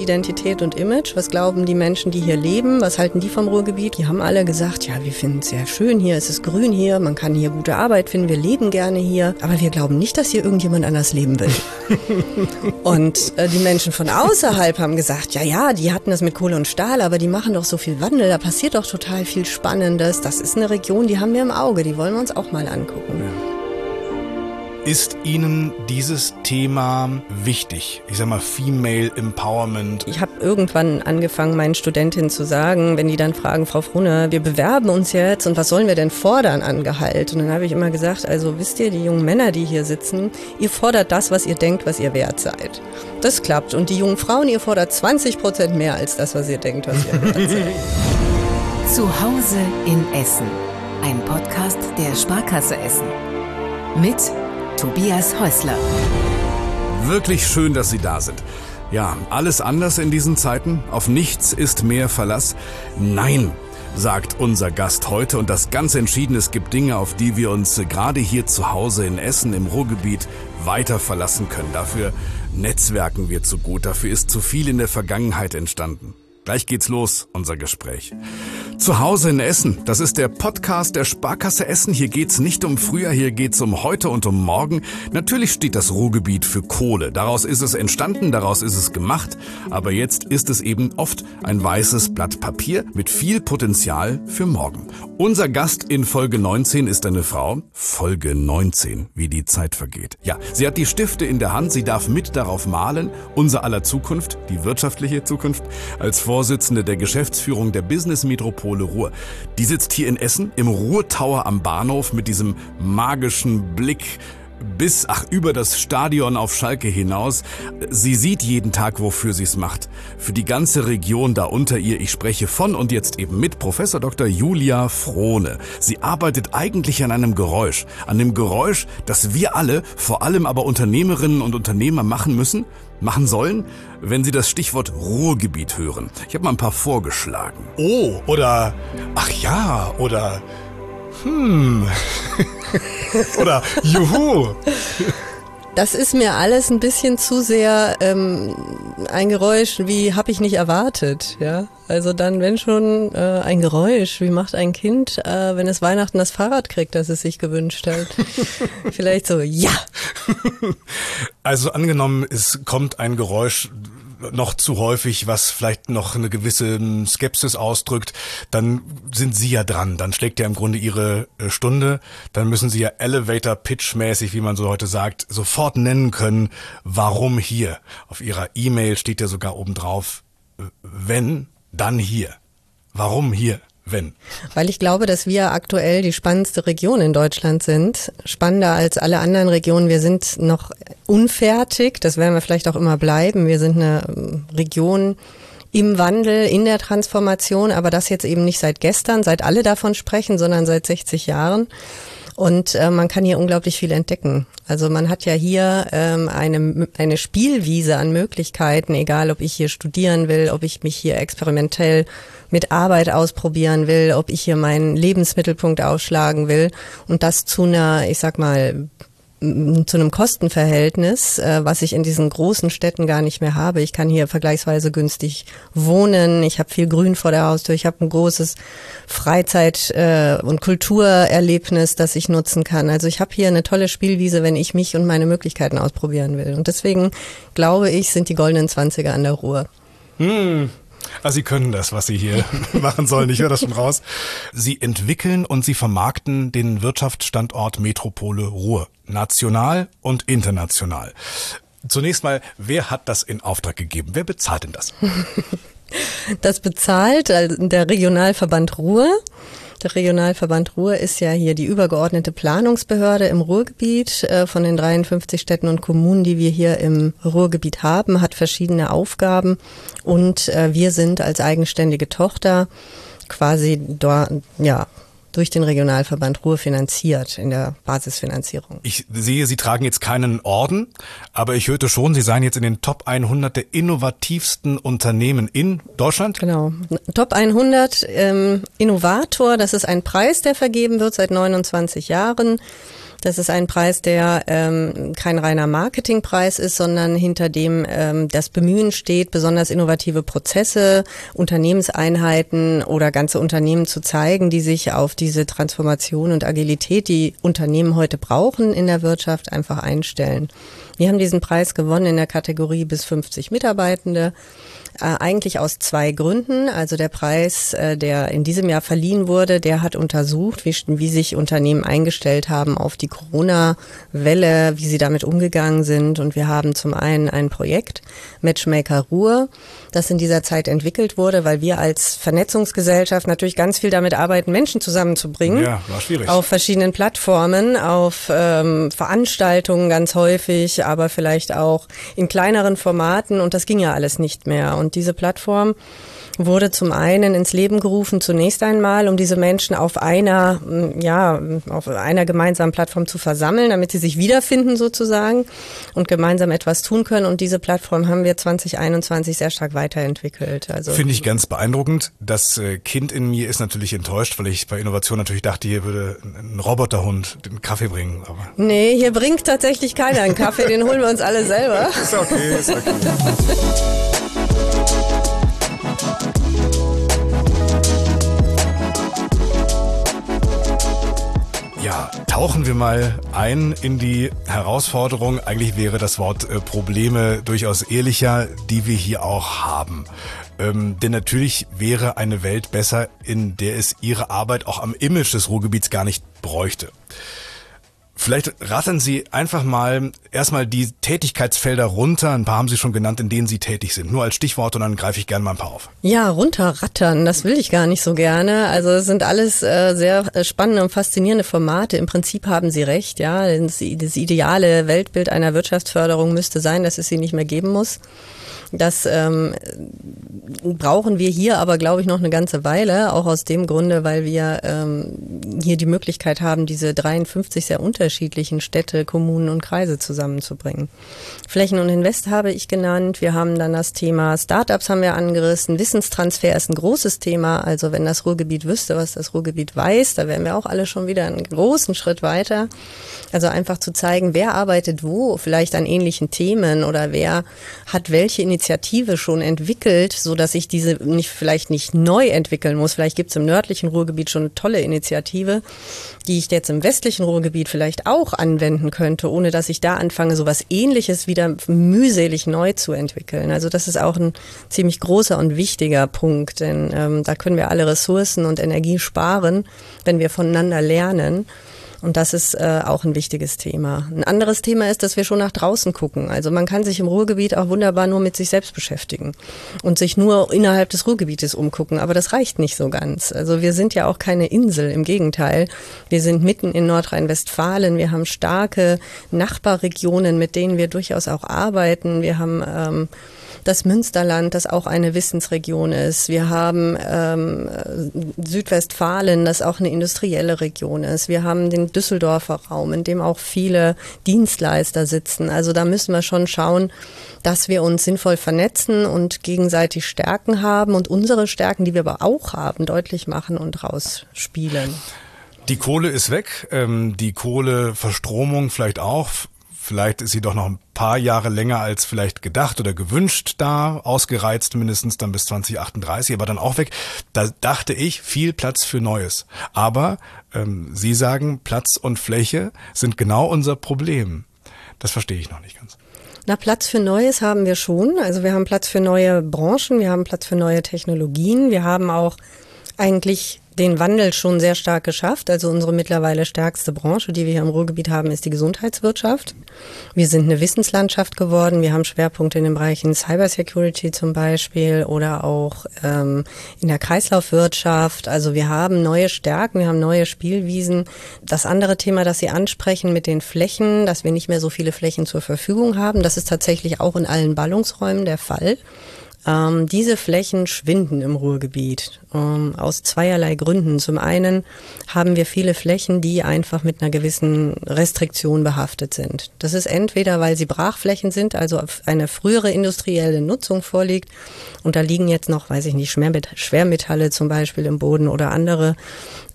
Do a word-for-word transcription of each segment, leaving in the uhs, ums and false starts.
Identität und Image. Was glauben die Menschen, die hier leben? Was halten die vom Ruhrgebiet? Die haben alle gesagt, ja, wir finden es sehr schön hier, es ist grün hier, man kann hier gute Arbeit finden, wir leben gerne hier. Aber wir glauben nicht, dass hier irgendjemand anders leben will. Und äh, die Menschen von außerhalb haben gesagt, ja, ja, die hatten das mit Kohle und Stahl, aber die machen doch so viel Wandel, da passiert doch total viel Spannendes. Das ist eine Region, die haben wir im Auge, die wollen wir uns auch mal angucken. Ja. Ist Ihnen dieses Thema wichtig? Ich sag mal Female Empowerment. Ich habe irgendwann angefangen, meinen Studentinnen zu sagen, wenn die dann fragen, Frau Frune, wir bewerben uns jetzt und was sollen wir denn fordern an Gehalt? Und dann habe ich immer gesagt, also wisst ihr, die jungen Männer, die hier sitzen, ihr fordert das, was ihr denkt, was ihr wert seid. Das klappt. Und die jungen Frauen, ihr fordert zwanzig Prozent mehr als das, was ihr denkt, was ihr wert seid. Zu Hause in Essen. Ein Podcast der Sparkasse Essen. Mit Tobias Häusler. Wirklich schön, dass Sie da sind. Ja, alles anders in diesen Zeiten. Auf nichts ist mehr Verlass. Nein, sagt unser Gast heute. Und das ganz entschieden, es gibt Dinge, auf die wir uns gerade hier zu Hause in Essen im Ruhrgebiet weiter verlassen können. Dafür netzwerken wir zu gut. Dafür ist zu viel in der Vergangenheit entstanden. Gleich geht's los, unser Gespräch. Zu Hause in Essen, das ist der Podcast der Sparkasse Essen. Hier geht's nicht um früher, hier geht's um heute und um morgen. Natürlich steht das Ruhrgebiet für Kohle. Daraus ist es entstanden, daraus ist es gemacht. Aber jetzt ist es eben oft ein weißes Blatt Papier mit viel Potenzial für morgen. Unser Gast in Folge neunzehn ist eine Frau. Folge neunzehn, wie die Zeit vergeht. Ja, sie hat die Stifte in der Hand, sie darf mit darauf malen. Unser aller Zukunft, die wirtschaftliche Zukunft, als Vorsitzende der Geschäftsführung der Business-Metropole Ruhr. Die sitzt hier in Essen im Ruhr-Tower am Bahnhof mit diesem magischen Blick bis, ach, über das Stadion auf Schalke hinaus. Sie sieht jeden Tag, wofür sie es macht. Für die ganze Region da unter ihr. Ich spreche von und jetzt eben mit Professor Doktor Julia Frohne. Sie arbeitet eigentlich an einem Geräusch. An dem Geräusch, das wir alle, vor allem aber Unternehmerinnen und Unternehmer machen müssen, machen sollen, wenn Sie das Stichwort Ruhrgebiet hören. Ich habe mal ein paar vorgeschlagen. Oh, oder, ach ja, oder, hm, oder juhu. Das ist mir alles ein bisschen zu sehr ähm, ein Geräusch, wie habe ich nicht erwartet, ja. Also dann, wenn schon äh, ein Geräusch, wie macht ein Kind, äh, wenn es Weihnachten das Fahrrad kriegt, das es sich gewünscht hat. Vielleicht so, ja. Also angenommen, es kommt ein Geräusch noch zu häufig, was vielleicht noch eine gewisse Skepsis ausdrückt, dann sind Sie ja dran. Dann schlägt ja im Grunde Ihre Stunde. Dann müssen Sie ja Elevator-Pitch-mäßig, wie man so heute sagt, sofort nennen können, warum hier. Auf Ihrer E-Mail steht ja sogar oben drauf, wenn, dann hier. Warum hier? Wenn? Weil ich glaube, dass wir aktuell die spannendste Region in Deutschland sind. Spannender als alle anderen Regionen. Wir sind noch unfertig. Das werden wir vielleicht auch immer bleiben. Wir sind eine Region im Wandel, in der Transformation. Aber das jetzt eben nicht seit gestern, seit alle davon sprechen, sondern seit sechzig Jahren. Und äh, man kann hier unglaublich viel entdecken. Also man hat ja hier ähm, eine, eine Spielwiese an Möglichkeiten, egal ob ich hier studieren will, ob ich mich hier experimentell mit Arbeit ausprobieren will, ob ich hier meinen Lebensmittelpunkt ausschlagen will und das zu einer, ich sag mal, zu einem Kostenverhältnis, äh, was ich in diesen großen Städten gar nicht mehr habe. Ich kann hier vergleichsweise günstig wohnen, ich habe viel Grün vor der Haustür, ich habe ein großes Freizeit- äh, und Kulturerlebnis, das ich nutzen kann. Also ich habe hier eine tolle Spielwiese, wenn ich mich und meine Möglichkeiten ausprobieren will. Und deswegen glaube ich, sind die goldenen Zwanziger an der Ruhr. Hm. Also Sie können das, was Sie hier machen sollen. Ich höre das schon raus. Sie entwickeln und Sie vermarkten den Wirtschaftsstandort Metropole Ruhr. National und international. Zunächst mal, wer hat das in Auftrag gegeben? Wer bezahlt denn das? Das bezahlt der Regionalverband Ruhr. Der Regionalverband Ruhr ist ja hier die übergeordnete Planungsbehörde im Ruhrgebiet äh, von den dreiundfünfzig Städten und Kommunen, die wir hier im Ruhrgebiet haben, hat verschiedene Aufgaben und äh, wir sind als eigenständige Tochter quasi dort, ja, durch den Regionalverband Ruhr finanziert in der Basisfinanzierung. Ich sehe, Sie tragen jetzt keinen Orden, aber ich hörte schon, Sie seien jetzt in den Top hundert der innovativsten Unternehmen in Deutschland? Genau. Top hundert ähm, Innovator, das ist ein Preis, der vergeben wird seit neunundzwanzig Jahren. Das ist ein Preis, der ähm, kein reiner Marketingpreis ist, sondern hinter dem ähm, das Bemühen steht, besonders innovative Prozesse, Unternehmenseinheiten oder ganze Unternehmen zu zeigen, die sich auf diese Transformation und Agilität, die Unternehmen heute brauchen in der Wirtschaft, einfach einstellen. Wir haben diesen Preis gewonnen in der Kategorie bis fünfzig Mitarbeitende. Äh, eigentlich aus zwei Gründen. Also der Preis, äh, der in diesem Jahr verliehen wurde, der hat untersucht, wie, wie sich Unternehmen eingestellt haben auf die Corona-Welle, wie sie damit umgegangen sind. Und wir haben zum einen ein Projekt, Matchmaker Ruhr, das in dieser Zeit entwickelt wurde, weil wir als Vernetzungsgesellschaft natürlich ganz viel damit arbeiten, Menschen zusammenzubringen. Ja, war schwierig. Auf verschiedenen Plattformen, auf ähm, Veranstaltungen ganz häufig, aber vielleicht auch in kleineren Formaten. Und das ging ja alles nicht mehr. Und diese Plattform wurde zum einen ins Leben gerufen, zunächst einmal, um diese Menschen auf einer, ja, auf einer gemeinsamen Plattform zu versammeln, damit sie sich wiederfinden sozusagen und gemeinsam etwas tun können. Und diese Plattform haben wir zwanzig einundzwanzig sehr stark weiterentwickelt. Also finde ich ganz beeindruckend. Das Kind in mir ist natürlich enttäuscht, weil ich bei Innovation natürlich dachte, hier würde ein Roboterhund den Kaffee bringen. Aber nee, hier bringt tatsächlich keiner einen Kaffee, den holen wir uns alle selber. Ist okay, ist okay. Ja, tauchen wir mal ein in die Herausforderung. Eigentlich wäre das Wort äh, Probleme durchaus ehrlicher, die wir hier auch haben. Ähm, denn natürlich wäre eine Welt besser, in der es ihre Arbeit auch am Image des Ruhrgebiets gar nicht bräuchte. Vielleicht rattern Sie einfach mal erstmal die Tätigkeitsfelder runter. Ein paar haben Sie schon genannt, in denen Sie tätig sind. Nur als Stichwort und dann greife ich gerne mal ein paar auf. Ja, runterrattern, das will ich gar nicht so gerne. Also es sind alles äh, sehr spannende und faszinierende Formate. Im Prinzip haben Sie recht, ja. Das, das ideale Weltbild einer Wirtschaftsförderung müsste sein, dass es sie nicht mehr geben muss. Das ähm, brauchen wir hier aber, glaube ich, noch eine ganze Weile, auch aus dem Grunde, weil wir ähm, hier die Möglichkeit haben, diese dreiundfünfzig sehr unterschiedlichen Städte, Kommunen und Kreise zusammenzubringen. Flächen und Invest habe ich genannt. Wir haben dann das Thema Startups haben wir angerissen. Wissenstransfer ist ein großes Thema. Also wenn das Ruhrgebiet wüsste, was das Ruhrgebiet weiß, da wären wir auch alle schon wieder einen großen Schritt weiter. Also einfach zu zeigen, wer arbeitet wo, vielleicht an ähnlichen Themen oder wer hat welche Initiativen Initiative schon entwickelt, so dass ich diese nicht vielleicht nicht neu entwickeln muss. Vielleicht gibt es im nördlichen Ruhrgebiet schon eine tolle Initiative, die ich jetzt im westlichen Ruhrgebiet vielleicht auch anwenden könnte, ohne dass ich da anfange, so was Ähnliches wieder mühselig neu zu entwickeln. Also das ist auch ein ziemlich großer und wichtiger Punkt, denn ähm, da können wir alle Ressourcen und Energie sparen, wenn wir voneinander lernen. Und das ist äh, auch ein wichtiges Thema. Ein anderes Thema ist, dass wir schon nach draußen gucken. Also man kann sich im Ruhrgebiet auch wunderbar nur mit sich selbst beschäftigen und sich nur innerhalb des Ruhrgebietes umgucken. Aber das reicht nicht so ganz. Also wir sind ja auch keine Insel, im Gegenteil. Wir sind mitten in Nordrhein-Westfalen. Wir haben starke Nachbarregionen, mit denen wir durchaus auch arbeiten. Wir haben ähm, das Münsterland, das auch eine Wissensregion ist. Wir haben ähm, Südwestfalen, das auch eine industrielle Region ist. Wir haben den Düsseldorfer Raum, in dem auch viele Dienstleister sitzen. Also da müssen wir schon schauen, dass wir uns sinnvoll vernetzen und gegenseitig Stärken haben und unsere Stärken, die wir aber auch haben, deutlich machen und rausspielen. Die Kohle ist weg, ähm, die Kohleverstromung vielleicht auch. Vielleicht ist sie doch noch ein paar Jahre länger als vielleicht gedacht oder gewünscht da, ausgereizt mindestens dann bis zwanzig achtunddreißig, aber dann auch weg. Da dachte ich, viel Platz für Neues. Aber ähm, Sie sagen, Platz und Fläche sind genau unser Problem. Das verstehe ich noch nicht ganz. Na, Platz für Neues haben wir schon. Also wir haben Platz für neue Branchen, wir haben Platz für neue Technologien, wir haben auch eigentlich den Wandel schon sehr stark geschafft. Also unsere mittlerweile stärkste Branche, die wir hier im Ruhrgebiet haben, ist die Gesundheitswirtschaft. Wir sind eine Wissenslandschaft geworden. Wir haben Schwerpunkte in den Bereichen Cybersecurity zum Beispiel oder auch ähm, in der Kreislaufwirtschaft. Also wir haben neue Stärken, wir haben neue Spielwiesen. Das andere Thema, das Sie ansprechen mit den Flächen, dass wir nicht mehr so viele Flächen zur Verfügung haben, das ist tatsächlich auch in allen Ballungsräumen der Fall. Ähm, diese Flächen schwinden im Ruhrgebiet ähm, aus zweierlei Gründen. Zum einen haben wir viele Flächen, die einfach mit einer gewissen Restriktion behaftet sind. Das ist entweder, weil sie Brachflächen sind, also eine frühere industrielle Nutzung vorliegt und da liegen jetzt noch, weiß ich nicht, Schwermetalle zum Beispiel im Boden oder andere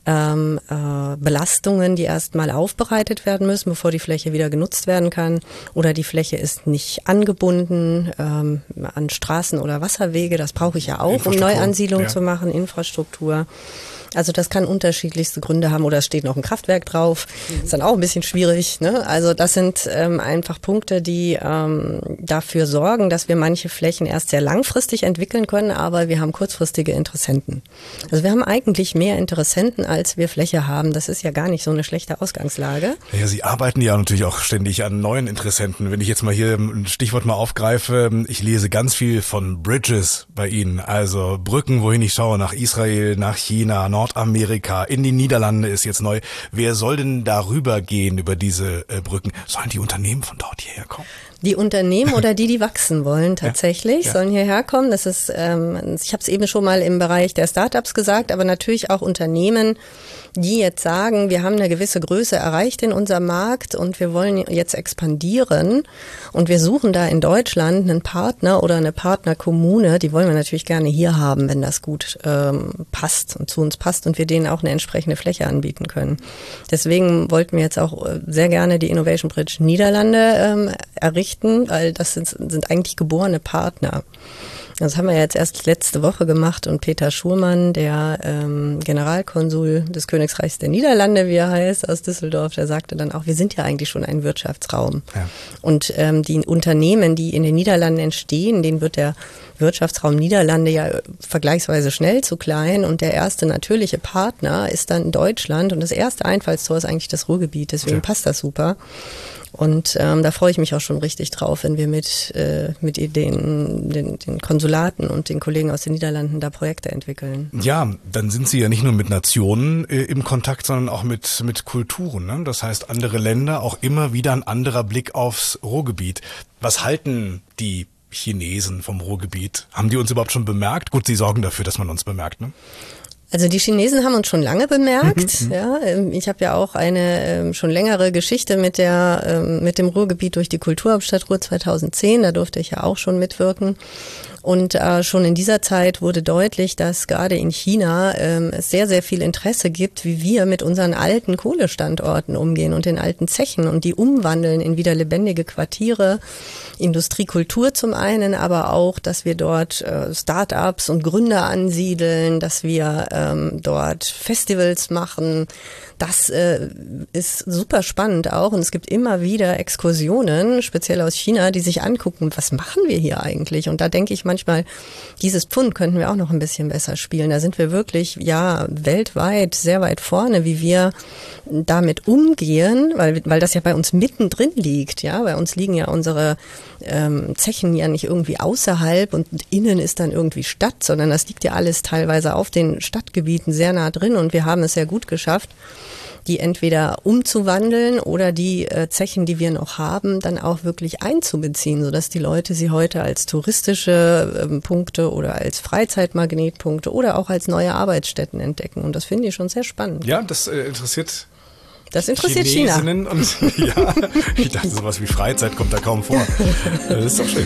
ähm, äh, Belastungen, die erstmal aufbereitet werden müssen, bevor die Fläche wieder genutzt werden kann. Oder die Fläche ist nicht angebunden ähm, an Straßen oder Wasserwege. Das brauche ich ja auch, um Neuansiedlung ja. zu machen, Infrastruktur. Also das kann unterschiedlichste Gründe haben oder es steht noch ein Kraftwerk drauf. Mhm. Ist dann auch ein bisschen schwierig. Ne? Also das sind ähm, einfach Punkte, die ähm, dafür sorgen, dass wir manche Flächen erst sehr langfristig entwickeln können, aber wir haben kurzfristige Interessenten. Also wir haben eigentlich mehr Interessenten, als wir Fläche haben. Das ist ja gar nicht so eine schlechte Ausgangslage. Ja, Sie arbeiten ja natürlich auch ständig an neuen Interessenten. Wenn ich jetzt mal hier ein Stichwort mal aufgreife, ich lese ganz viel von Bridges bei Ihnen, also Brücken, wohin ich schaue, nach Israel, nach China, Nordamerika, in die Niederlande ist jetzt neu. Wer soll denn darüber gehen, über diese äh, Brücken? Sollen die Unternehmen von dort hierher kommen? Die Unternehmen oder die, die wachsen wollen tatsächlich, ja, ja. sollen hierher kommen. Das ist, ähm, ich habe es eben schon mal im Bereich der Startups gesagt, aber natürlich auch Unternehmen, die jetzt sagen, wir haben eine gewisse Größe erreicht in unserem Markt und wir wollen jetzt expandieren und wir suchen da in Deutschland einen Partner oder eine Partnerkommune, die wollen wir natürlich gerne hier haben, wenn das gut ähm, passt und zu uns passt und wir denen auch eine entsprechende Fläche anbieten können. Deswegen wollten wir jetzt auch sehr gerne die Innovation Bridge Niederlande ähm, errichten, weil das sind, sind eigentlich geborene Partner. Das haben wir jetzt erst letzte Woche gemacht und Peter Schurmann, der ähm, Generalkonsul des Königreichs der Niederlande, wie er heißt, aus Düsseldorf, der sagte dann auch, wir sind ja eigentlich schon ein Wirtschaftsraum. Ja. Und ähm, die Unternehmen, die in den Niederlanden entstehen, denen wird der Wirtschaftsraum Niederlande ja vergleichsweise schnell zu klein und der erste natürliche Partner ist dann Deutschland und das erste Einfallstor ist eigentlich das Ruhrgebiet, deswegen ja. passt das super. Und ähm, da freue ich mich auch schon richtig drauf, wenn wir mit äh, mit den, den, den Konsulaten und den Kollegen aus den Niederlanden da Projekte entwickeln. Ja, dann sind Sie ja nicht nur mit Nationen äh, im Kontakt, sondern auch mit mit Kulturen. Ne? Das heißt, andere Länder, auch immer wieder ein anderer Blick aufs Ruhrgebiet. Was halten die Chinesen vom Ruhrgebiet? Haben die uns überhaupt schon bemerkt? Gut, Sie sorgen dafür, dass man uns bemerkt, ne? Also die Chinesen haben uns schon lange bemerkt. Mhm, ja, ich habe ja auch eine ähm, schon längere Geschichte mit der ähm, mit dem Ruhrgebiet durch die Kulturhauptstadt Ruhr zweitausendzehn. Da durfte ich ja auch schon mitwirken. Und äh, schon in dieser Zeit wurde deutlich, dass gerade in China ähm, es sehr, sehr viel Interesse gibt, wie wir mit unseren alten Kohlestandorten umgehen und den alten Zechen und die umwandeln in wieder lebendige Quartiere, Industriekultur zum einen, aber auch, dass wir dort äh, Start-ups und Gründer ansiedeln, dass wir ähm, dort Festivals machen. Das äh, ist super spannend auch und es gibt immer wieder Exkursionen, speziell aus China, die sich angucken, was machen wir hier eigentlich? Und da denke ich manchmal, dieses Pfund könnten wir auch noch ein bisschen besser spielen. Da sind wir wirklich, ja, weltweit sehr weit vorne, wie wir damit umgehen, weil, weil das ja bei uns mittendrin liegt. Ja, bei uns liegen ja unsere ähm, Zechen ja nicht irgendwie außerhalb und innen ist dann irgendwie Stadt, sondern das liegt ja alles teilweise auf den Stadtgebieten sehr nah drin und wir haben es sehr gut geschafft, die entweder umzuwandeln oder die äh, Zechen, die wir noch haben, dann auch wirklich einzubeziehen, sodass die Leute sie heute als touristische äh, Punkte oder als Freizeitmagnetpunkte oder auch als neue Arbeitsstätten entdecken. Und das finde ich schon sehr spannend. Ja, das äh, interessiert Das interessiert China. Und, ja, ich dachte, sowas wie Freizeit kommt da kaum vor. Das ist doch schön.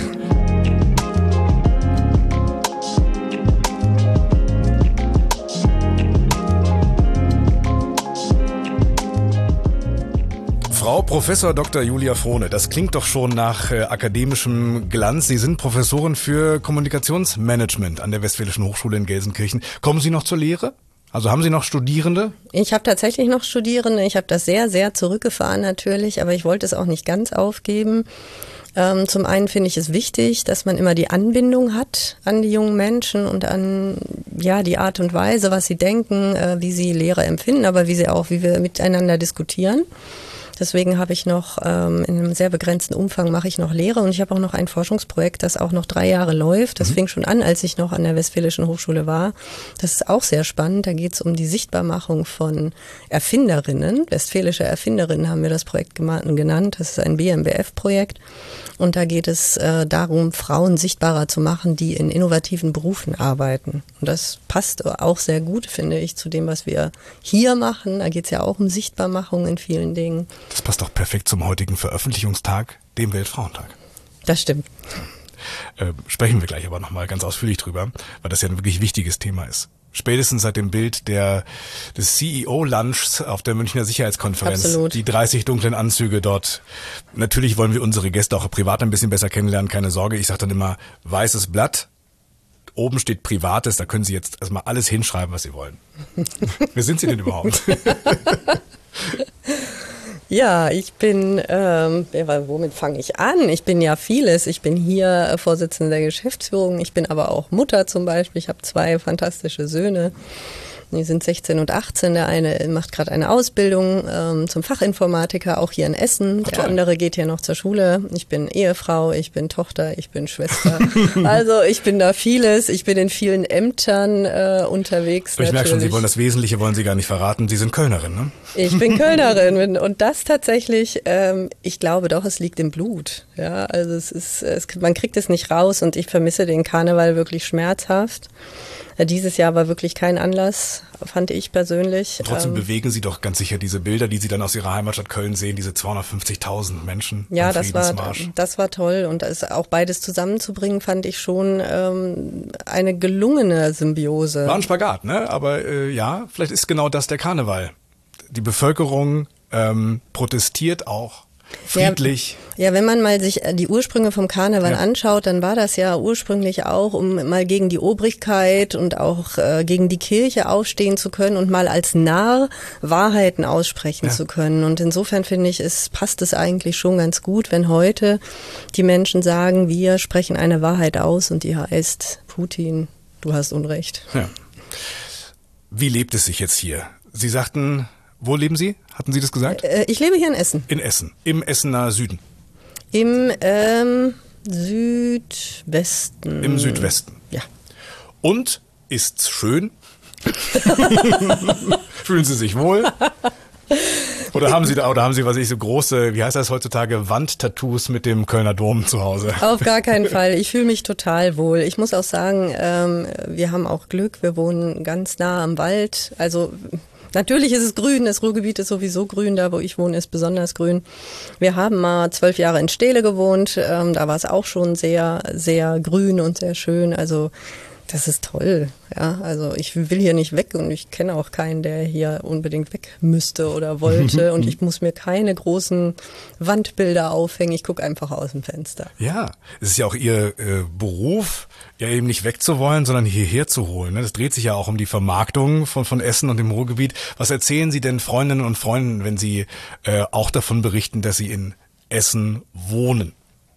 Frau Professor Doktor Julia Frohne, das klingt doch schon nach äh, akademischem Glanz. Sie sind Professorin für Kommunikationsmanagement an der Westfälischen Hochschule in Gelsenkirchen. Kommen Sie noch zur Lehre? Also haben Sie noch Studierende? Ich habe tatsächlich noch Studierende. Ich habe das sehr, sehr zurückgefahren natürlich, aber ich wollte es auch nicht ganz aufgeben. Ähm, zum einen finde ich es wichtig, dass man immer die Anbindung hat an die jungen Menschen und an ja die Art und Weise, was sie denken, äh, wie sie Lehre empfinden, aber wie sie auch, wie wir miteinander diskutieren. Deswegen habe ich noch ähm, in einem sehr begrenzten Umfang mache ich noch Lehre und ich habe auch noch ein Forschungsprojekt, das auch noch drei Jahre läuft. Das mhm. fing schon an, als ich noch an der Westfälischen Hochschule war. Das ist auch sehr spannend. Da geht es um die Sichtbarmachung von Erfinderinnen. Westfälische Erfinderinnen haben wir das Projekt genannt. Das ist ein B M B F-Projekt. Und da geht es äh, darum, Frauen sichtbarer zu machen, die in innovativen Berufen arbeiten. Und das passt auch sehr gut, finde ich, zu dem, was wir hier machen. Da geht es ja auch um Sichtbarmachung in vielen Dingen. Das passt doch perfekt zum heutigen Veröffentlichungstag, dem Weltfrauentag. Das stimmt. Äh, sprechen wir gleich aber nochmal ganz ausführlich drüber, weil das ja ein wirklich wichtiges Thema ist. Spätestens seit dem Bild der des C E O-Lunchs auf der Münchner Sicherheitskonferenz. Absolut. Die dreißig dunklen Anzüge dort. Natürlich wollen wir unsere Gäste auch privat ein bisschen besser kennenlernen, keine Sorge. Ich sage dann immer, weißes Blatt, oben steht Privates, da können Sie jetzt erstmal alles hinschreiben, was Sie wollen. Wer sind Sie denn überhaupt? Ja, ich bin, ähm, womit fange ich an? Ich bin ja vieles. Ich bin hier Vorsitzende der Geschäftsführung. Ich bin aber auch Mutter zum Beispiel. Ich habe zwei fantastische Söhne. Die sind sechzehn und achtzehn. Der eine macht gerade eine Ausbildung ähm, zum Fachinformatiker, auch hier in Essen. Der andere geht hier noch zur Schule. Ich bin Ehefrau, ich bin Tochter, ich bin Schwester. Also ich bin da vieles. Ich bin in vielen Ämtern äh, unterwegs. Ich merke schon, Sie wollen das Wesentliche, wollen Sie gar nicht verraten. Sie sind Kölnerin, ne? Ich bin Kölnerin und das tatsächlich, ähm, ich glaube doch, es liegt im Blut. Ja, also es ist, es, man kriegt es nicht raus und ich vermisse den Karneval wirklich schmerzhaft. Dieses Jahr war wirklich kein Anlass, fand ich persönlich. Trotzdem ähm, bewegen Sie doch ganz sicher diese Bilder, die Sie dann aus Ihrer Heimatstadt Köln sehen, diese zweihundertfünfzigtausend Menschen. Ja, das war, das war toll und das auch beides zusammenzubringen, fand ich schon ähm, eine gelungene Symbiose. War ein Spagat, ne? Aber äh, ja, vielleicht ist genau das der Karneval. Die Bevölkerung ähm, protestiert auch. Friedlich. Ja, ja, wenn man mal sich die Ursprünge vom Karneval ja. anschaut, dann war das ja ursprünglich auch, um mal gegen die Obrigkeit und auch äh, gegen die Kirche aufstehen zu können und mal als Narr Wahrheiten aussprechen ja. zu können. Und insofern finde ich, es passt es eigentlich schon ganz gut, wenn heute die Menschen sagen, wir sprechen eine Wahrheit aus und die heißt, Putin, du hast Unrecht. Ja. Wie lebt es sich jetzt hier? Sie sagten, wo leben Sie? Hatten Sie das gesagt? Ich lebe hier in Essen. In Essen, im Essener Süden. Im ähm, Südwesten. Im Südwesten. Ja. Und ist's schön? Fühlen Sie sich wohl? Oder haben Sie da, oder haben Sie, was ich so große, wie heißt das heutzutage, Wandtattoos mit dem Kölner Dom zu Hause? Auf gar keinen Fall. Ich fühle mich total wohl. Ich muss auch sagen, ähm, wir haben auch Glück. Wir wohnen ganz nah am Wald. Also natürlich ist es grün, das Ruhrgebiet ist sowieso grün, da wo ich wohne ist besonders grün. Wir haben mal zwölf Jahre in Steele gewohnt, ähm, da war es auch schon sehr, sehr grün und sehr schön, also das ist toll. Ja, also ich will hier nicht weg und ich kenne auch keinen, der hier unbedingt weg müsste oder wollte und ich muss mir keine großen Wandbilder aufhängen, ich gucke einfach aus dem Fenster. Ja, es ist ja auch Ihr äh, Beruf, ja eben nicht wegzuwollen, sondern hierher zu holen. Ne? Das dreht sich ja auch um die Vermarktung von, von Essen und dem Ruhrgebiet. Was erzählen Sie denn Freundinnen und Freunden, wenn Sie äh, auch davon berichten, dass Sie in Essen wohnen?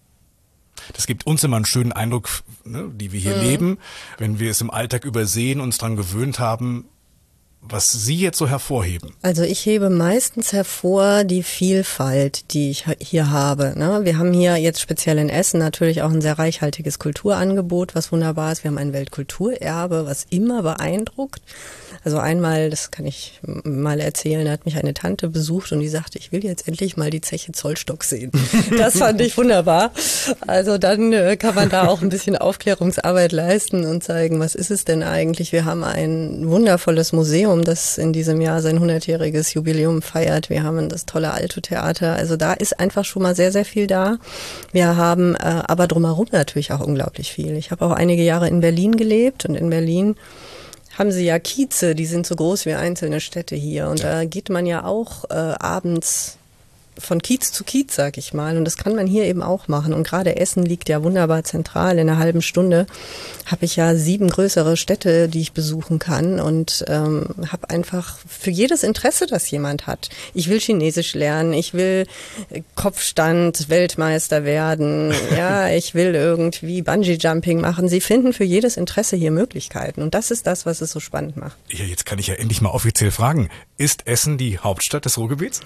Das gibt uns immer einen schönen Eindruck, ne, die wir hier mhm. leben, wenn wir es im Alltag übersehen, uns daran gewöhnt haben, was Sie jetzt so hervorheben. Also ich hebe meistens hervor die Vielfalt, die ich hier habe. Ne? Wir haben hier jetzt speziell in Essen natürlich auch ein sehr reichhaltiges Kulturangebot, was wunderbar ist. Wir haben ein Weltkulturerbe, was immer beeindruckt. Also einmal, das kann ich mal erzählen, da hat mich eine Tante besucht und die sagte, ich will jetzt endlich mal die Zeche Zollstock sehen. Das fand ich wunderbar. Also dann äh, kann man da auch ein bisschen Aufklärungsarbeit leisten und zeigen, was ist es denn eigentlich? Wir haben ein wundervolles Museum, das in diesem Jahr sein hundertjähriges Jubiläum feiert. Wir haben das tolle Alto-Theater. Also da ist einfach schon mal sehr, sehr viel da. Wir haben äh, aber drumherum natürlich auch unglaublich viel. Ich habe auch einige Jahre in Berlin gelebt und in Berlin haben sie ja Kieze, die sind so groß wie einzelne Städte hier. Und da geht man ja auch äh, abends von Kiez zu Kiez, sag ich mal. Und das kann man hier eben auch machen. Und gerade Essen liegt ja wunderbar zentral. In einer halben Stunde habe ich ja sieben größere Städte, die ich besuchen kann. Und ähm, habe einfach für jedes Interesse, das jemand hat. Ich will Chinesisch lernen, ich will Kopfstand Weltmeister werden, ja, ich will irgendwie Bungee-Jumping machen. Sie finden für jedes Interesse hier Möglichkeiten. Und das ist das, was es so spannend macht. Ja, jetzt kann ich ja endlich mal offiziell fragen. Ist Essen die Hauptstadt des Ruhrgebiets?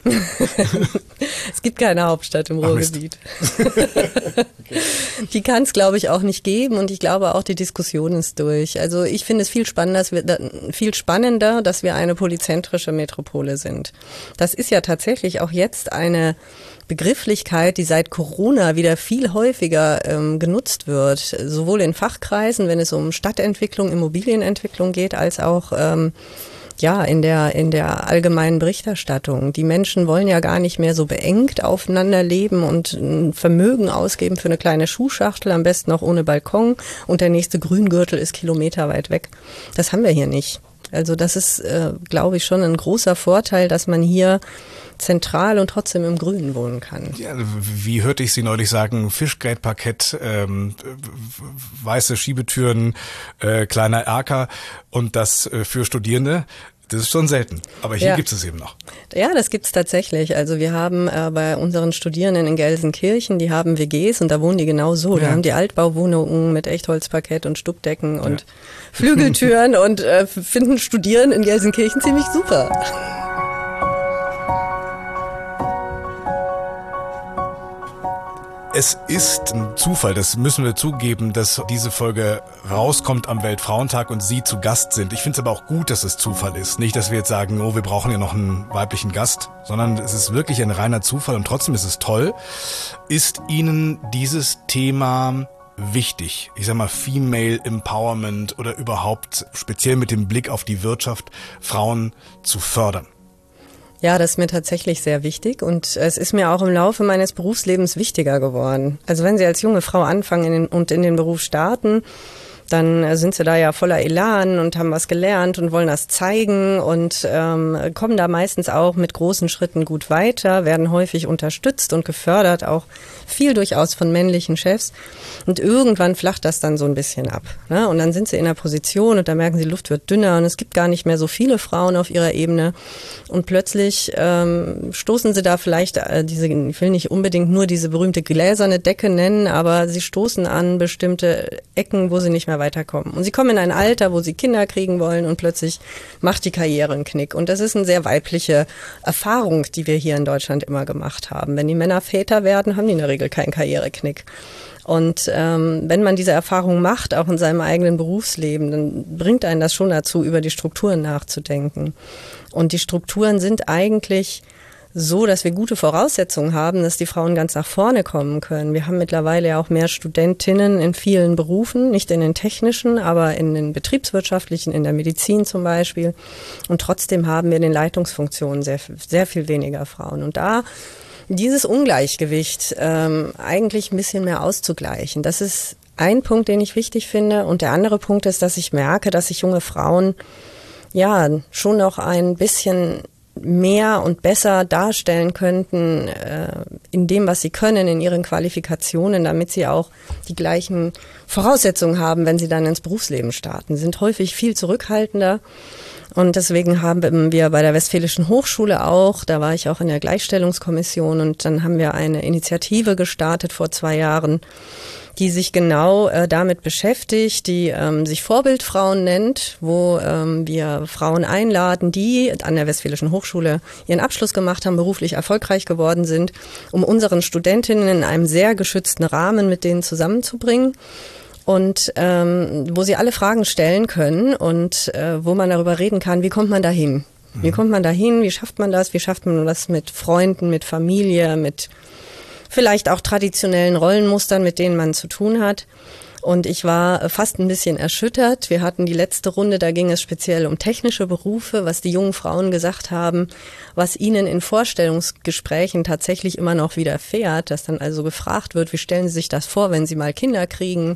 Es gibt keine Hauptstadt im Ruhrgebiet. Okay. Die kann es, glaube ich, auch nicht geben und ich glaube auch, die Diskussion ist durch. Also ich finde es viel spannender, dass wir, viel spannender, dass wir eine polyzentrische Metropole sind. Das ist ja tatsächlich auch jetzt eine Begrifflichkeit, die seit Corona wieder viel häufiger ähm, genutzt wird, sowohl in Fachkreisen, wenn es um Stadtentwicklung, Immobilienentwicklung geht, als auch ähm, ja, in der, in der allgemeinen Berichterstattung. Die Menschen wollen ja gar nicht mehr so beengt aufeinander leben und ein Vermögen ausgeben für eine kleine Schuhschachtel, am besten auch ohne Balkon, und der nächste Grüngürtel ist kilometerweit weg. Das haben wir hier nicht. Also das ist, äh, glaube ich, schon ein großer Vorteil, dass man hier zentral und trotzdem im Grünen wohnen kann. Ja, wie hörte ich Sie neulich sagen, Fischgrätparkett, ähm, weiße Schiebetüren, äh, kleiner Erker und das äh, für Studierende. Das ist schon selten, aber hier ja. gibt es eben noch. Ja, das gibt's tatsächlich. Also wir haben äh, bei unseren Studierenden in Gelsenkirchen, die haben W Gs und da wohnen die genau so. Ja. Da haben die Altbauwohnungen mit Echtholzparkett und Stuckdecken und ja. Flügeltüren und äh, finden Studieren in Gelsenkirchen ziemlich super. Es ist ein Zufall, das müssen wir zugeben, dass diese Folge rauskommt am Weltfrauentag und Sie zu Gast sind. Ich finde es aber auch gut, dass es Zufall ist. Nicht, dass wir jetzt sagen, oh, wir brauchen ja noch einen weiblichen Gast, sondern es ist wirklich ein reiner Zufall und trotzdem ist es toll. Ist Ihnen dieses Thema wichtig? Ich sag mal Female Empowerment oder überhaupt speziell mit dem Blick auf die Wirtschaft, Frauen zu fördern? Ja, das ist mir tatsächlich sehr wichtig und es ist mir auch im Laufe meines Berufslebens wichtiger geworden. Also wenn Sie als junge Frau anfangen in den, und in den Beruf starten, dann sind sie da ja voller Elan und haben was gelernt und wollen das zeigen und ähm, kommen da meistens auch mit großen Schritten gut weiter, werden häufig unterstützt und gefördert, auch viel durchaus von männlichen Chefs. Und irgendwann flacht das dann so ein bisschen ab, ne? Und dann sind sie in einer Position und da merken sie, die Luft wird dünner und es gibt gar nicht mehr so viele Frauen auf ihrer Ebene. Und plötzlich ähm, stoßen sie da vielleicht, äh, diese, ich will nicht unbedingt nur diese berühmte gläserne Decke nennen, aber sie stoßen an bestimmte Ecken, wo sie nicht mehr weiterkommen. Und sie kommen in ein Alter, wo sie Kinder kriegen wollen und plötzlich macht die Karriere einen Knick. Und das ist eine sehr weibliche Erfahrung, die wir hier in Deutschland immer gemacht haben. Wenn die Männer Väter werden, haben die in der Regel keinen Karriereknick. Und ähm, wenn man diese Erfahrung macht, auch in seinem eigenen Berufsleben, dann bringt einen das schon dazu, über die Strukturen nachzudenken. Und die Strukturen sind eigentlich so, dass wir gute Voraussetzungen haben, dass die Frauen ganz nach vorne kommen können. Wir haben mittlerweile ja auch mehr Studentinnen in vielen Berufen, nicht in den technischen, aber in den betriebswirtschaftlichen, in der Medizin zum Beispiel. Und trotzdem haben wir in den Leitungsfunktionen sehr, sehr viel weniger Frauen. Und da dieses Ungleichgewicht ähm, eigentlich ein bisschen mehr auszugleichen, das ist ein Punkt, den ich wichtig finde. Und der andere Punkt ist, dass ich merke, dass sich junge Frauen ja schon noch ein bisschen mehr und besser darstellen könnten äh, in dem, was sie können, in ihren Qualifikationen, damit sie auch die gleichen Voraussetzungen haben, wenn sie dann ins Berufsleben starten. Sie sind häufig viel zurückhaltender und deswegen haben wir bei der Westfälischen Hochschule auch, da war ich auch in der Gleichstellungskommission und dann haben wir eine Initiative gestartet vor zwei Jahren, die sich genau äh, damit beschäftigt, die ähm, sich Vorbildfrauen nennt, wo ähm, wir Frauen einladen, die an der Westfälischen Hochschule ihren Abschluss gemacht haben, beruflich erfolgreich geworden sind, um unseren Studentinnen in einem sehr geschützten Rahmen mit denen zusammenzubringen. Und ähm, wo sie alle Fragen stellen können und äh, wo man darüber reden kann, wie kommt man dahin? Wie kommt man dahin? Wie schafft man das? Wie schafft man das mit Freunden, mit Familie, mit vielleicht auch traditionellen Rollenmustern, mit denen man zu tun hat. Und ich war fast ein bisschen erschüttert. Wir hatten die letzte Runde, da ging es speziell um technische Berufe, was die jungen Frauen gesagt haben, was ihnen in Vorstellungsgesprächen tatsächlich immer noch widerfährt, dass dann also gefragt wird, wie stellen Sie sich das vor, wenn Sie mal Kinder kriegen?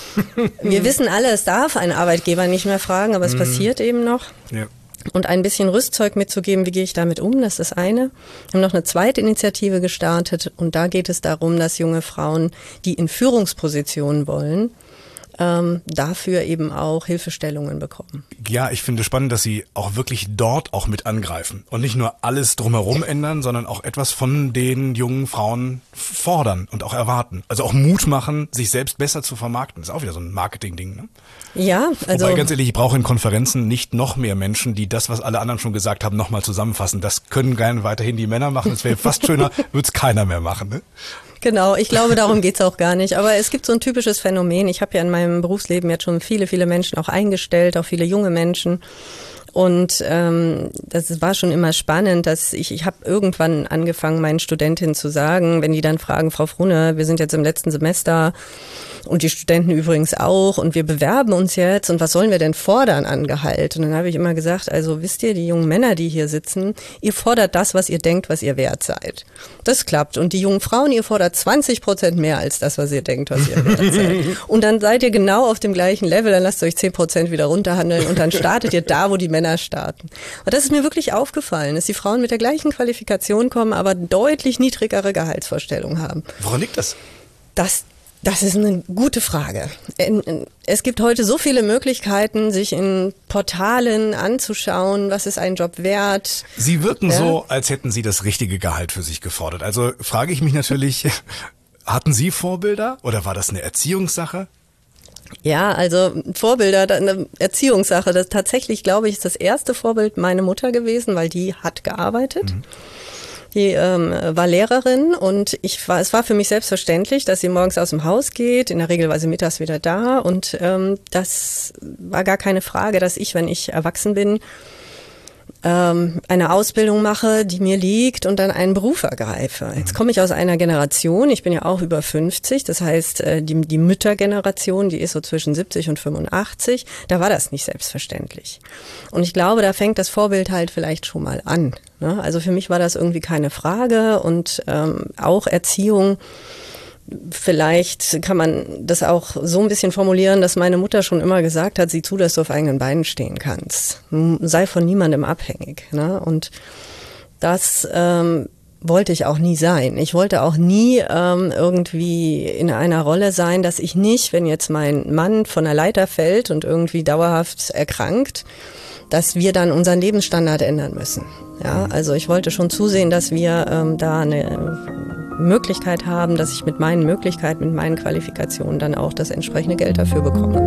Wir wissen alle, es darf ein Arbeitgeber nicht mehr fragen, aber es mhm. passiert eben noch. Ja. Und ein bisschen Rüstzeug mitzugeben, wie gehe ich damit um, das ist das eine. Wir haben noch eine zweite Initiative gestartet und da geht es darum, dass junge Frauen, die in Führungspositionen wollen, ähm, dafür eben auch Hilfestellungen bekommen. Ja, ich finde spannend, dass Sie auch wirklich dort auch mit angreifen und nicht nur alles drumherum ändern, sondern auch etwas von den jungen Frauen fordern und auch erwarten. Also auch Mut machen, sich selbst besser zu vermarkten. Das ist auch wieder so ein Marketing-Ding, ne? Ja, also. Wobei, ganz ehrlich, ich brauche in Konferenzen nicht noch mehr Menschen, die das, was alle anderen schon gesagt haben, nochmal zusammenfassen. Das können gerne weiterhin die Männer machen. Es wäre fast schöner, würde es keiner mehr machen, ne? Genau, ich glaube, darum geht's auch gar nicht. Aber es gibt so ein typisches Phänomen. Ich habe ja in meinem Berufsleben jetzt schon viele, viele Menschen auch eingestellt, auch viele junge Menschen. Und ähm, das war schon immer spannend, dass ich, ich habe irgendwann angefangen, meinen Studentinnen zu sagen, wenn die dann fragen, Frau Frunne, wir sind jetzt im letzten Semester, Und die Studenten übrigens auch. Und wir bewerben uns jetzt. Und was sollen wir denn fordern an Gehalt? Und dann habe ich immer gesagt, also wisst ihr, die jungen Männer, die hier sitzen, ihr fordert das, was ihr denkt, was ihr wert seid. Das klappt. Und die jungen Frauen, ihr fordert zwanzig Prozent mehr als das, was ihr denkt, was ihr wert seid. Und dann seid ihr genau auf dem gleichen Level. Dann lasst ihr euch zehn Prozent wieder runterhandeln. Und dann startet ihr da, wo die Männer starten. Und das ist mir wirklich aufgefallen, dass die Frauen mit der gleichen Qualifikation kommen, aber deutlich niedrigere Gehaltsvorstellungen haben. Woran liegt das? Das, das ist eine gute Frage. Es gibt heute so viele Möglichkeiten, sich in Portalen anzuschauen, was ist ein Job wert. Sie wirken ja. so, als hätten Sie das richtige Gehalt für sich gefordert. Also frage ich mich natürlich, hatten Sie Vorbilder oder war das eine Erziehungssache? Ja, also Vorbilder, eine Erziehungssache. Das tatsächlich, glaube ich, ist das erste Vorbild meine Mutter gewesen, weil die hat gearbeitet. Mhm. Die ähm, war Lehrerin und ich war, es war für mich selbstverständlich, dass sie morgens aus dem Haus geht. In der Regel war sie mittags wieder da und ähm, das war gar keine Frage, dass ich, wenn ich erwachsen bin, ähm, eine Ausbildung mache, die mir liegt und dann einen Beruf ergreife. Jetzt komme ich aus einer Generation, ich bin ja auch über fünfzig, das heißt äh, die, die Müttergeneration, die ist so zwischen siebzig und fünfundachtzig, da war das nicht selbstverständlich. Und ich glaube, da fängt das Vorbild halt vielleicht schon mal an. Ne? Also für mich war das irgendwie keine Frage und ähm, auch Erziehung. Vielleicht kann man das auch so ein bisschen formulieren, dass meine Mutter schon immer gesagt hat, sieh zu, dass du auf eigenen Beinen stehen kannst. Sei von niemandem abhängig. Ne? Und das ähm, wollte ich auch nie sein. Ich wollte auch nie ähm, irgendwie in einer Rolle sein, dass ich nicht, wenn jetzt mein Mann von der Leiter fällt und irgendwie dauerhaft erkrankt, dass wir dann unseren Lebensstandard ändern müssen. Ja, also ich wollte schon zusehen, dass wir ähm, da eine Möglichkeit haben, dass ich mit meinen Möglichkeiten, mit meinen Qualifikationen dann auch das entsprechende Geld dafür bekomme.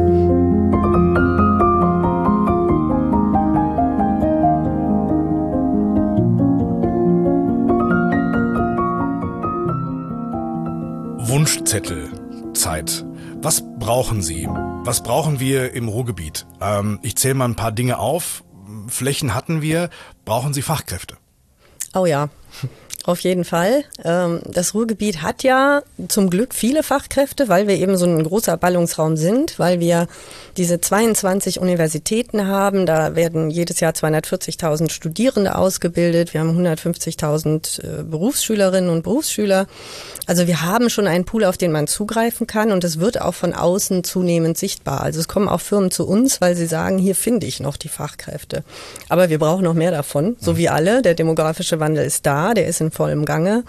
Wunschzettelzeit. Was brauchen Sie? Was brauchen wir im Ruhrgebiet? Ähm, ich zähle mal ein paar Dinge auf. Flächen hatten wir. Brauchen Sie Fachkräfte? Oh ja. Auf jeden Fall. Das Ruhrgebiet hat ja zum Glück viele Fachkräfte, weil wir eben so ein großer Ballungsraum sind, weil wir diese zweiundzwanzig Universitäten haben. Da werden jedes Jahr zweihundertvierzigtausend Studierende ausgebildet. Wir haben hundertfünfzigtausend Berufsschülerinnen und Berufsschüler. Also wir haben schon einen Pool, auf den man zugreifen kann und es wird auch von außen zunehmend sichtbar. Also es kommen auch Firmen zu uns, weil sie sagen, hier finde ich noch die Fachkräfte. Aber wir brauchen noch mehr davon, so wie alle. Der demografische Wandel ist da, der ist in vollem Gange.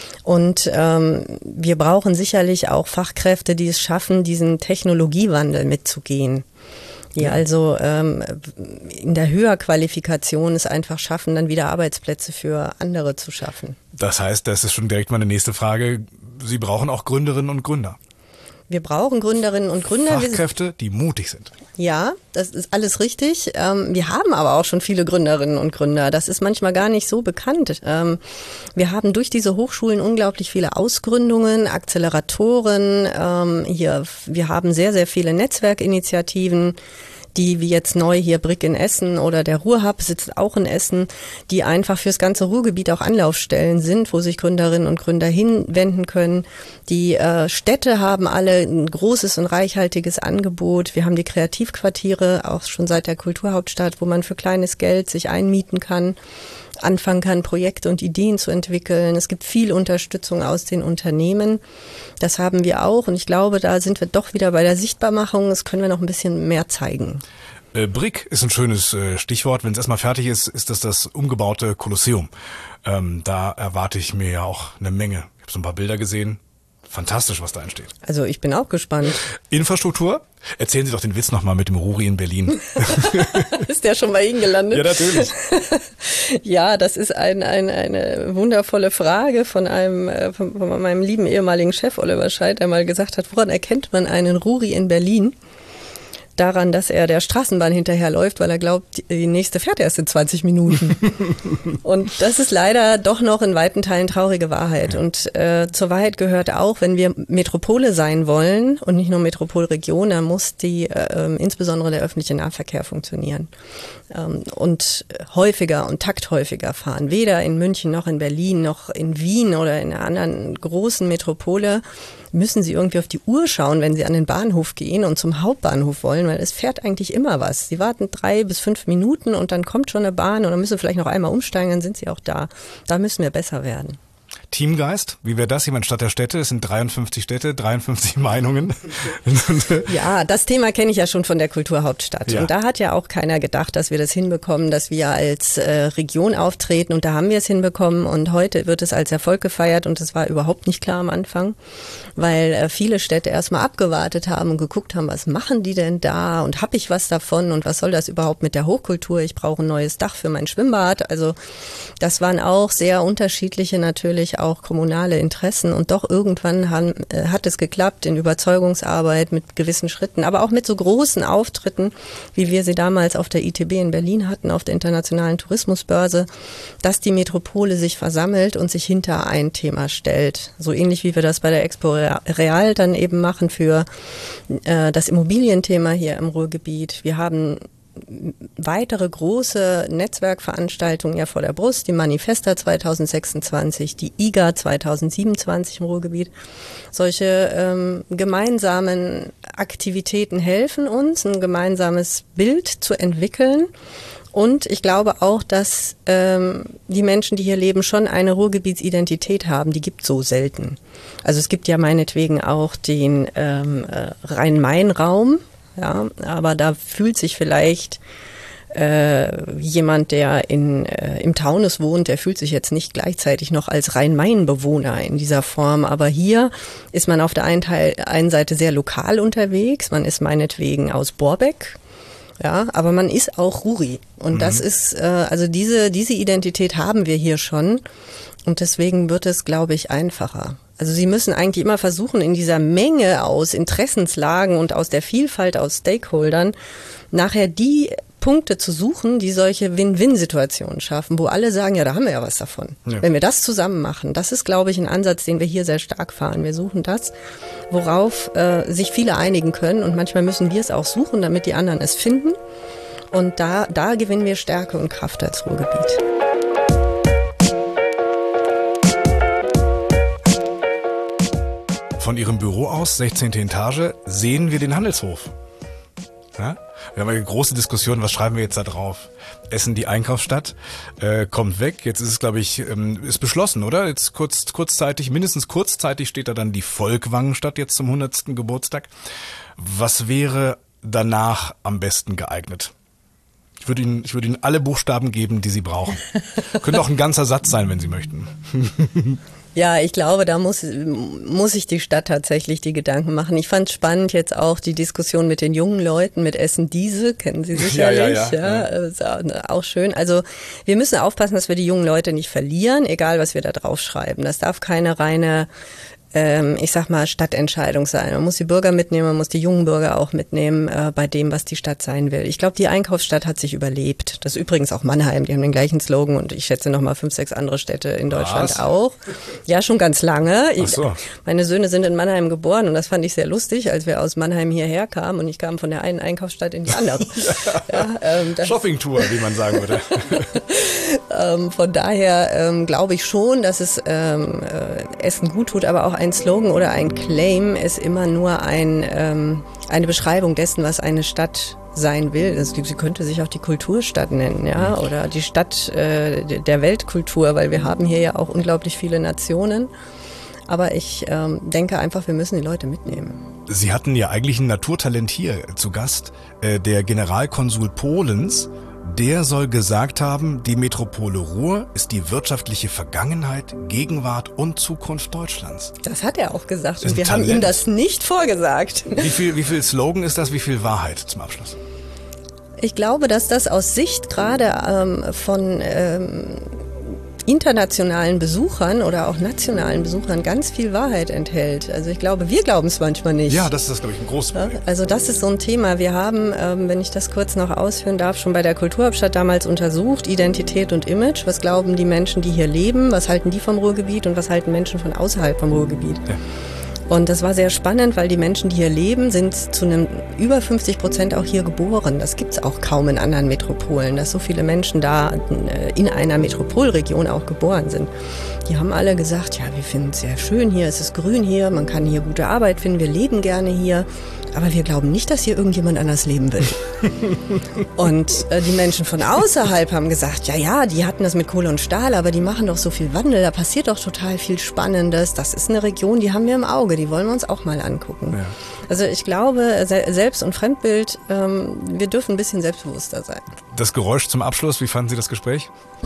Und ähm, wir brauchen sicherlich auch Fachkräfte, die es schaffen, diesen Technologiewandel mitzugehen. Die also ähm, in der Höherqualifikation es einfach schaffen, dann wieder Arbeitsplätze für andere zu schaffen. Das heißt, das ist schon direkt meine nächste Frage. Sie brauchen auch Gründerinnen und Gründer. Wir brauchen Gründerinnen und Gründer. Fachkräfte, die mutig sind. Ja, das ist alles richtig. Wir haben aber auch schon viele Gründerinnen und Gründer. Das ist manchmal gar nicht so bekannt. Wir haben durch diese Hochschulen unglaublich viele Ausgründungen, Acceleratoren. Hier, wir haben sehr, sehr viele Netzwerkinitiativen, die wie jetzt neu hier Brick in Essen oder der Ruhrhub sitzt auch in Essen, die einfach fürs ganze Ruhrgebiet auch Anlaufstellen sind, wo sich Gründerinnen und Gründer hinwenden können. Die äh, Städte haben alle ein großes und reichhaltiges Angebot. Wir haben die Kreativquartiere, auch schon seit der Kulturhauptstadt, wo man für kleines Geld sich einmieten kann, anfangen kann, Projekte und Ideen zu entwickeln. Es gibt viel Unterstützung aus den Unternehmen. Das haben wir auch und ich glaube, da sind wir doch wieder bei der Sichtbarmachung. Das können wir noch ein bisschen mehr zeigen. Äh, Brick ist ein schönes äh, Stichwort. Wenn es erstmal fertig ist, ist das das umgebaute Kolosseum. Ähm, da erwarte ich mir ja auch eine Menge. Ich habe so ein paar Bilder gesehen. Fantastisch, was da entsteht. Also ich bin auch gespannt. Infrastruktur? Erzählen Sie doch den Witz nochmal mit dem Ruri in Berlin. Ist der schon bei Ihnen gelandet? Ja, natürlich. Ja, das ist ein, ein, eine wundervolle Frage von einem von, von meinem lieben ehemaligen Chef Oliver Scheidt, der mal gesagt hat, woran erkennt man einen Ruri in Berlin? daran, dass er der Straßenbahn hinterherläuft, weil er glaubt, die nächste fährt erst in zwanzig Minuten. Und das ist leider doch noch in weiten Teilen traurige Wahrheit. Und äh, zur Wahrheit gehört auch, wenn wir Metropole sein wollen und nicht nur Metropolregion, dann muss die äh, insbesondere der öffentliche Nahverkehr funktionieren. Ähm, und häufiger und takthäufiger fahren. Weder in München noch in Berlin noch in Wien oder in einer anderen großen Metropole müssen sie irgendwie auf die Uhr schauen, wenn sie an den Bahnhof gehen und zum Hauptbahnhof wollen, weil es fährt eigentlich immer was. Sie warten drei bis fünf Minuten und dann kommt schon eine Bahn und dann müssen vielleicht noch einmal umsteigen, dann sind sie auch da. Da müssen wir besser werden. Teamgeist, wie wäre das? Jemand statt der Städte, es sind dreiundfünfzig Städte, dreiundfünfzig Meinungen. Ja, das Thema kenne ich ja schon von der Kulturhauptstadt. Ja. Und da hat ja auch keiner gedacht, dass wir das hinbekommen, dass wir als äh, Region auftreten. Und da haben wir es hinbekommen. Und heute wird es als Erfolg gefeiert. Und das war überhaupt nicht klar am Anfang, weil äh, viele Städte erstmal abgewartet haben und geguckt haben, was machen die denn da? Und habe ich was davon? Und was soll das überhaupt mit der Hochkultur? Ich brauche ein neues Dach für mein Schwimmbad. Also das waren auch sehr unterschiedliche natürlich auch kommunale Interessen und doch irgendwann haben, äh, hat es geklappt in Überzeugungsarbeit mit gewissen Schritten, aber auch mit so großen Auftritten, wie wir sie damals auf der I T B in Berlin hatten, auf der Internationalen Tourismusbörse, dass die Metropole sich versammelt und sich hinter ein Thema stellt. So ähnlich wie wir das bei der Expo Real dann eben machen für äh, das Immobilienthema hier im Ruhrgebiet. Wir haben weitere große Netzwerkveranstaltungen ja vor der Brust, die Manifesta zwanzig sechsundzwanzig, die I G A zwanzig siebenundzwanzig im Ruhrgebiet. Solche ähm, gemeinsamen Aktivitäten helfen uns, ein gemeinsames Bild zu entwickeln. Und ich glaube auch, dass ähm, die Menschen, die hier leben, schon eine Ruhrgebietsidentität haben. Die gibt es so selten. Also es gibt ja meinetwegen auch den ähm, äh, Rhein-Main-Raum. Ja, aber da fühlt sich vielleicht äh, jemand, der in, äh, im Taunus wohnt, der fühlt sich jetzt nicht gleichzeitig noch als Rhein-Main-Bewohner in dieser Form. Aber hier ist man auf der einen, Teil, einen Seite sehr lokal unterwegs. Man ist meinetwegen aus Borbeck. Ja, aber man ist auch Ruri. Und mhm. das ist, äh, also diese, diese Identität haben wir hier schon. Und deswegen wird es, glaube ich, einfacher. Also Sie müssen eigentlich immer versuchen, in dieser Menge aus Interessenslagen und aus der Vielfalt aus Stakeholdern nachher die Punkte zu suchen, die solche Win-Win-Situationen schaffen, wo alle sagen, ja, da haben wir ja was davon. Ja. Wenn wir das zusammen machen, das ist, glaube ich, ein Ansatz, den wir hier sehr stark fahren. Wir suchen das, worauf äh, sich viele einigen können und manchmal müssen wir es auch suchen, damit die anderen es finden. Und da, da gewinnen wir Stärke und Kraft als Ruhrgebiet. Von Ihrem Büro aus, sechzehnte Etage, sehen wir den Handelshof. Ja? Wir haben eine große Diskussion, was schreiben wir jetzt da drauf? Essen die Einkaufsstadt, äh, kommt weg. Jetzt ist es, glaube ich, ähm, ist beschlossen, oder? Jetzt kurz, kurzzeitig, mindestens kurzzeitig steht da dann die Volkwangstadt jetzt zum hundertsten Geburtstag. Was wäre danach am besten geeignet? Ich würde Ihnen, ich würde Ihnen alle Buchstaben geben, die Sie brauchen. Könnte auch ein ganzer Satz sein, wenn Sie möchten. Ja, ich glaube, da muss, muss sich die Stadt tatsächlich die Gedanken machen. Ich fand spannend jetzt auch die Diskussion mit den jungen Leuten, mit Essen Diese, kennen Sie sicherlich, ja, ja, ja. ja. Ist auch schön. Also wir müssen aufpassen, dass wir die jungen Leute nicht verlieren, egal was wir da draufschreiben. Das darf keine reine, ähm, ich sag mal, Stadtentscheidung sein. Man muss die Bürger mitnehmen, man muss die jungen Bürger auch mitnehmen äh, bei dem, was die Stadt sein will. Ich glaube, die Einkaufsstadt hat sich überlebt. Das ist übrigens auch Mannheim, die haben den gleichen Slogan und ich schätze noch mal fünf, sechs andere Städte in Deutschland was? auch. Ja, schon ganz lange. Ach so. Meine Söhne sind in Mannheim geboren und das fand ich sehr lustig, als wir aus Mannheim hierher kamen und ich kam von der einen Einkaufsstadt in die andere. ja, ähm, Shoppingtour, wie man sagen würde. ähm, von daher ähm, glaube ich schon, dass es ähm, äh, Essen gut tut, aber auch ein Slogan oder ein Claim ist immer nur ein, ähm, eine Beschreibung dessen, was eine Stadt sein will. Also, sie könnte sich auch die Kulturstadt nennen, ja, oder die Stadt äh, der Weltkultur, weil wir haben hier ja auch unglaublich viele Nationen. Aber ich ähm, denke einfach, wir müssen die Leute mitnehmen. Sie hatten ja eigentlich ein Naturtalent hier zu Gast, äh, der Generalkonsul Polens. Der soll gesagt haben, die Metropole Ruhr ist die wirtschaftliche Vergangenheit, Gegenwart und Zukunft Deutschlands. Das hat er auch gesagt und wir Talent. haben ihm das nicht vorgesagt. Wie viel, wie viel Slogan ist das, wie viel Wahrheit zum Abschluss? Ich glaube, dass das aus Sicht gerade ähm, von ähm, internationalen Besuchern oder auch nationalen Besuchern ganz viel Wahrheit enthält. Also ich glaube, wir glauben es manchmal nicht. Ja, das ist, das, glaube ich, ein großes Problem. Also das ist so ein Thema. Wir haben, ähm, wenn ich das kurz noch ausführen darf, schon bei der Kulturhauptstadt damals untersucht, Identität und Image. Was glauben die Menschen, die hier leben? Was halten die vom Ruhrgebiet und was halten Menschen von außerhalb vom Ruhrgebiet? Ja. Und das war sehr spannend, weil die Menschen, die hier leben, sind zu einem über fünfzig Prozent auch hier geboren. Das gibt es auch kaum in anderen Metropolen, dass so viele Menschen da in einer Metropolregion auch geboren sind. Die haben alle gesagt, ja, wir finden es sehr schön hier, es ist grün hier, man kann hier gute Arbeit finden, wir leben gerne hier. Aber wir glauben nicht, dass hier irgendjemand anders leben will. Und äh, die Menschen von außerhalb haben gesagt, ja, ja, die hatten das mit Kohle und Stahl, aber die machen doch so viel Wandel, da passiert doch total viel Spannendes. Das ist eine Region, die haben wir im Auge, die wollen wir uns auch mal angucken. Ja. Also ich glaube, Selbst- und Fremdbild, ähm, wir dürfen ein bisschen selbstbewusster sein. Das Geräusch zum Abschluss, wie fanden Sie das Gespräch?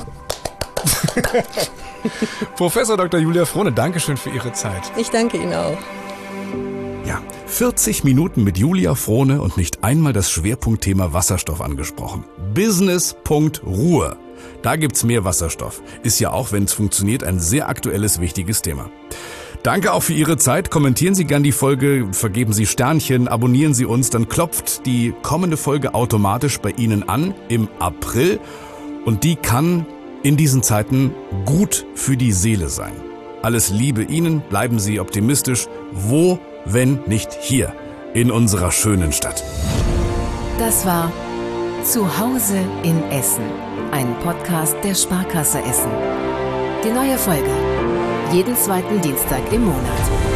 Professor Doktor Julia Frohne, Dankeschön für Ihre Zeit. Ich danke Ihnen auch. Ja, vierzig Minuten mit Julia Frohne und nicht einmal das Schwerpunktthema Wasserstoff angesprochen. Business Punkt Ruhr. Da gibt's mehr Wasserstoff. Ist ja auch, wenn es funktioniert, ein sehr aktuelles, wichtiges Thema. Danke auch für Ihre Zeit. Kommentieren Sie gern die Folge, vergeben Sie Sternchen, abonnieren Sie uns. Dann klopft die kommende Folge automatisch bei Ihnen an im April. Und die kann in diesen Zeiten gut für die Seele sein. Alles Liebe Ihnen, bleiben Sie optimistisch. Wo, wenn nicht hier, in unserer schönen Stadt. Das war Zuhause in Essen, ein Podcast der Sparkasse Essen. Die neue Folge, jeden zweiten Dienstag im Monat.